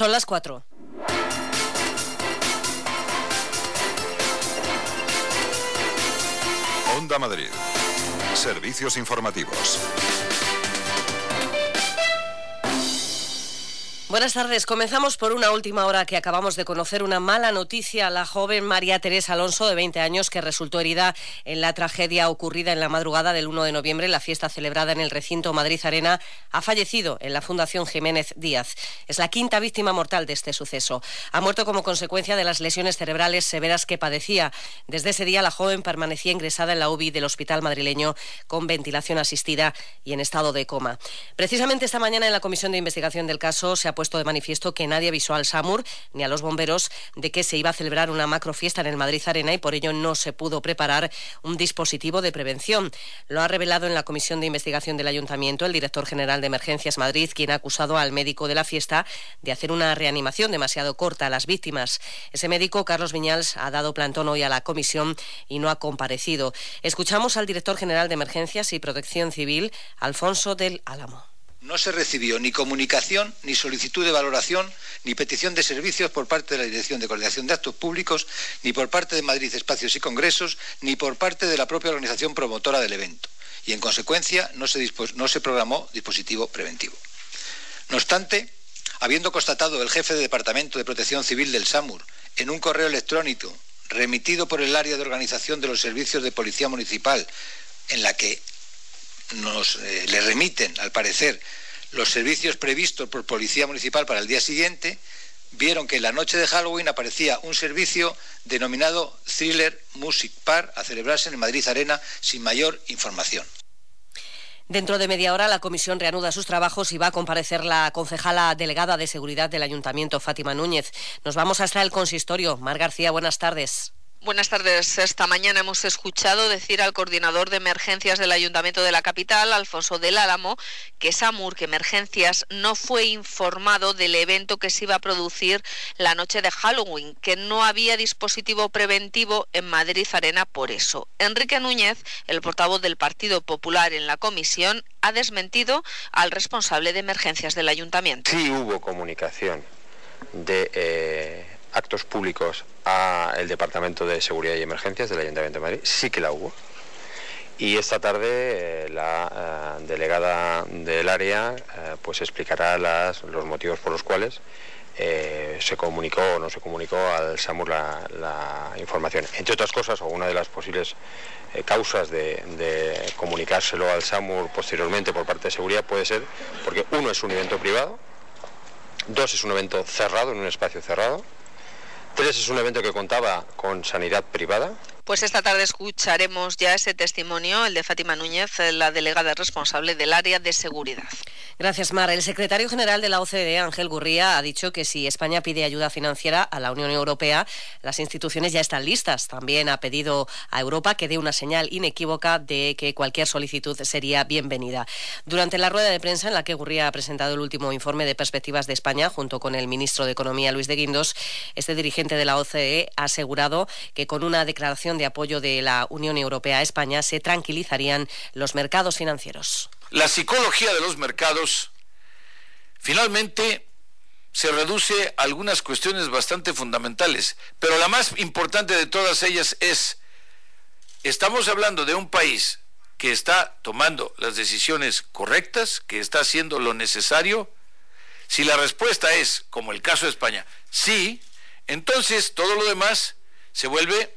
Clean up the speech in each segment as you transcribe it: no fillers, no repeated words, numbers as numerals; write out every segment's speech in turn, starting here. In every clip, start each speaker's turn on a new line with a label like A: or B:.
A: Son las 4.
B: Onda Madrid. Servicios informativos.
A: Buenas tardes. Comenzamos por una última hora que acabamos de conocer una mala noticia. La joven María Teresa Alonso, de 20 años, que resultó herida en la tragedia ocurrida en la madrugada del 1 de noviembre, en la fiesta celebrada en el recinto Madrid Arena, ha fallecido en la Fundación Jiménez Díaz. Es la quinta víctima mortal de este suceso. Ha muerto como consecuencia de las lesiones cerebrales severas que padecía. Desde ese día, la joven permanecía ingresada en la UBI del hospital madrileño con ventilación asistida y en estado de coma. Precisamente esta mañana, en la comisión de investigación del caso, se ha puesto de manifiesto que nadie avisó al SAMUR ni a los bomberos de que se iba a celebrar una macrofiesta en el Madrid Arena y por ello no se pudo preparar un dispositivo de prevención. Lo ha revelado en la comisión de investigación del Ayuntamiento el director general de Emergencias Madrid, quien ha acusado al médico de la fiesta de hacer una reanimación demasiado corta a las víctimas. Ese médico, Carlos Viñals, ha dado plantón hoy a la comisión y no ha comparecido. Escuchamos al director general de Emergencias y Protección Civil, Alfonso del Álamo.
C: No se recibió ni comunicación, ni solicitud de valoración, ni petición de servicios por parte de la Dirección de Coordinación de Actos Públicos, ni por parte de Madrid Espacios y Congresos, ni por parte de la propia organización promotora del evento. Y en consecuencia no se programó dispositivo preventivo. No obstante, habiendo constatado el jefe de Departamento de Protección Civil del SAMUR en un correo electrónico remitido por el área de organización de los servicios de Policía Municipal, en la que le remiten, al parecer, los servicios previstos por Policía Municipal para el día siguiente, vieron que en la noche de Halloween aparecía un servicio denominado Thriller Music Park a celebrarse en el Madrid Arena sin mayor información.
A: Dentro de media hora la comisión reanuda sus trabajos y va a comparecer la concejala delegada de Seguridad del Ayuntamiento, Fátima Núñez. Nos vamos hasta el consistorio. Mar García, buenas tardes.
D: Buenas tardes. Esta mañana hemos escuchado decir al coordinador de emergencias del Ayuntamiento de la capital, Alfonso del Álamo, que SAMUR, que Emergencias, no fue informado del evento que se iba a producir la noche de Halloween, que no había dispositivo preventivo en Madrid Arena por eso. Enrique Núñez, el portavoz del Partido Popular en la comisión, ha desmentido al responsable de emergencias del Ayuntamiento.
E: Sí hubo comunicación de actos públicos al Departamento de Seguridad y Emergencias del Ayuntamiento de Madrid, sí que la hubo. Y esta tarde la delegada del área pues explicará los motivos por los cuales se comunicó o no se comunicó al SAMUR la información. Entre otras cosas, o una de las posibles causas de comunicárselo al SAMUR posteriormente por parte de seguridad puede ser porque uno es un evento privado, dos es un evento cerrado, en un espacio cerrado, 3 es un evento que contaba con sanidad privada.
D: Pues esta tarde escucharemos ya ese testimonio, el de Fátima Núñez, la delegada responsable del área de seguridad.
A: Gracias, Mar. El secretario general de la OCDE, Ángel Gurría, ha dicho que si España pide ayuda financiera a la Unión Europea, las instituciones ya están listas. También ha pedido a Europa que dé una señal inequívoca de que cualquier solicitud sería bienvenida. Durante la rueda de prensa en la que Gurría ha presentado el último informe de perspectivas de España, junto con el ministro de Economía, Luis de Guindos, este dirigente de la OCDE ha asegurado que con una declaración de apoyo de la Unión Europea a España se tranquilizarían los mercados financieros.
F: La psicología de los mercados finalmente se reduce a algunas cuestiones bastante fundamentales, pero la más importante de todas ellas es, estamos hablando de un país que está tomando las decisiones correctas, que está haciendo lo necesario. Si la respuesta es, como el caso de España, sí, entonces todo lo demás se vuelve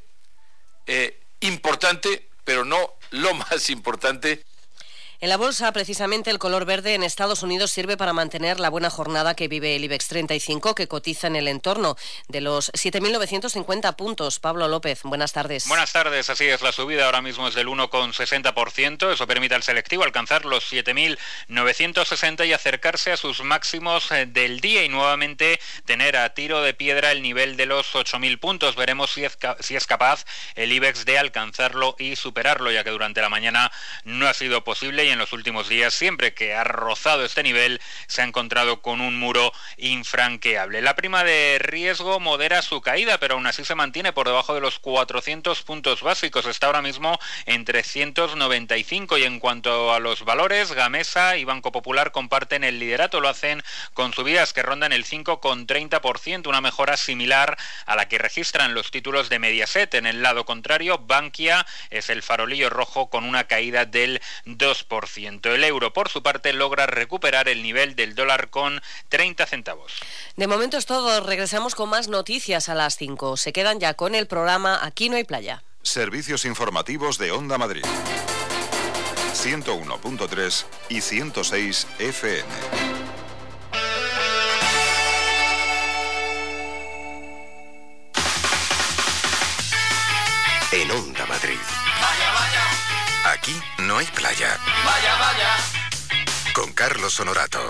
F: importante, pero no lo más importante.
A: En la bolsa, precisamente, el color verde en Estados Unidos sirve para mantener la buena jornada que vive el IBEX 35, que cotiza en el entorno de los 7.950 puntos. Pablo López, buenas tardes.
G: Buenas tardes, así es, la subida ahora mismo es del 1,60%, eso permite al selectivo alcanzar los 7.960 y acercarse a sus máximos del día y nuevamente tener a tiro de piedra el nivel de los 8.000 puntos. Veremos si es capaz el IBEX de alcanzarlo y superarlo, ya que durante la mañana no ha sido posible y en los últimos días, siempre que ha rozado este nivel, se ha encontrado con un muro infranqueable. La prima de riesgo modera su caída, pero aún así se mantiene por debajo de los 400 puntos básicos. Está ahora mismo en 395, y en cuanto a los valores, Gamesa y Banco Popular comparten el liderato. Lo hacen con subidas que rondan el 5,30%, una mejora similar a la que registran los títulos de Mediaset. En el lado contrario, Bankia es el farolillo rojo con una caída del 2%. El euro, por su parte, logra recuperar el nivel del dólar con 30 centavos.
A: De momento es todo. Regresamos con más noticias a las 5. Se quedan ya con el programa Aquí no hay playa.
B: Servicios informativos de Onda Madrid. 101.3 y 106 FM.
H: En Onda Madrid.
I: Vaya, vaya.
H: Aquí no hay playa.
I: Vaya, vaya.
H: Con Carlos Honorato.